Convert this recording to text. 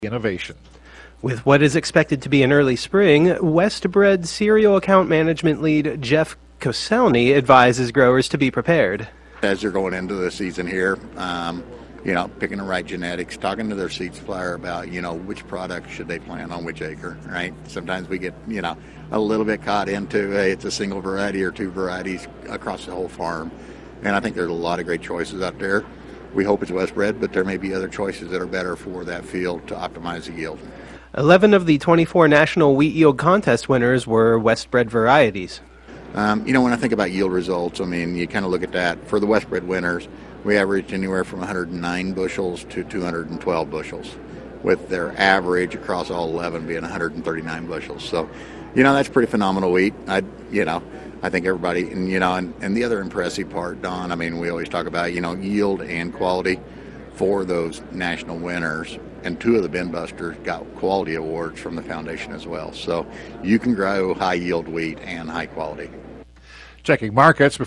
innovation. With what is expected to be an early spring, Westbred cereal account management lead Jeff Koselny advises growers to be prepared. As they're going into the season here, picking the right genetics, talking to their seed supplier about, which product should they plant on which acre, right? Sometimes we get, a little bit caught into, it's a single variety or two varieties across the whole farm. And I think there's a lot of great choices out there. We hope it's Westbred, but there may be other choices that are better for that field to optimize the yield. 11 of the 24 National Wheat Yield Contest winners were Westbred varieties. When I think about yield results, you kind of look at that. For the Westbred winners, we averaged anywhere from 109 bushels to 212 bushels, with their average across all 11 being 139 bushels. So, that's pretty phenomenal wheat. I think everybody, and the other impressive part, Don, we always talk about, yield and quality for those national winners. And 2 of the bin busters got quality awards from the foundation as well. So you can grow high yield wheat and high quality. Checking markets.